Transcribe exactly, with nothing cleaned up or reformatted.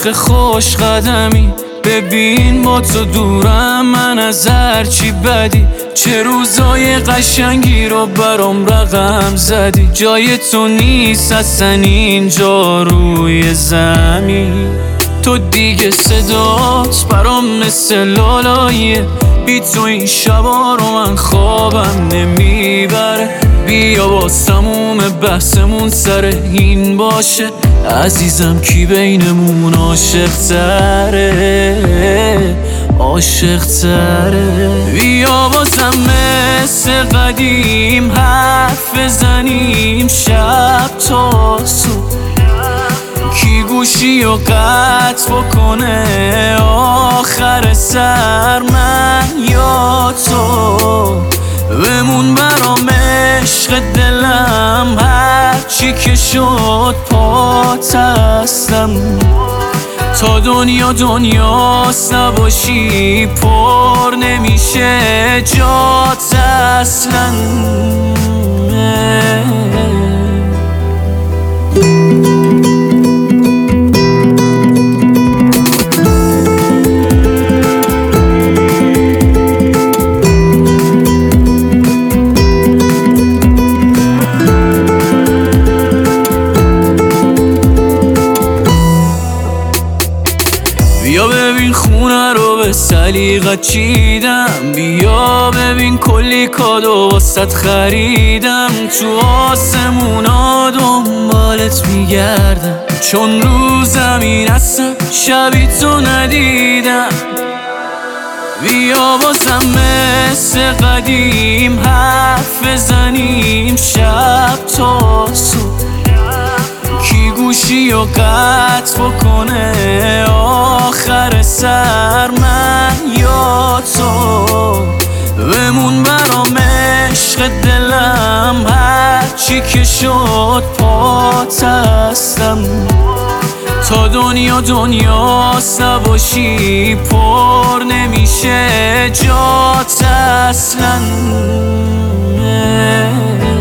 عشق خوش قدمی، ببین با تو دورم من از هرچی بدی. چه روزای قشنگی رو برام رقم زدی، جای تو نیست اصلا اینجا روی زمین. تو دیگه صدات برام مثل لالاییه، بی تو این شبا رو من خوابم نمیبره. بیا با تموم بحثمون سر این باشه، عزیزم کی بینمون عاشق تره، عاشق تره. بیا بازم مثل قدیم حرف بزنیم شب تا صبح، کی گوشی و قطع بکنه آخر سر، من یا تو. بمون برام عشق دلم، هرچی که شد پات هستم. تا دنیا دنیاست نباشی پر نمیشه جات اصلا. بیا ببین خونه رو به سلیقت چیدم، بیا ببین کلی کادو واسط خریدم. تو آسمونا دنبالت میگردم، چون رو زمین هستم شبی تو ندیدم. بیا بازم مثل قدیم حرف بزنیم شب تا صبح، کی گوشی و قطع بکنه آخر سر، من یا تو. بمون برام عشق دلم، هرچی که شد پات هستم. تا دنیا دنیاست نباشی پر نمیشه جات اصلا.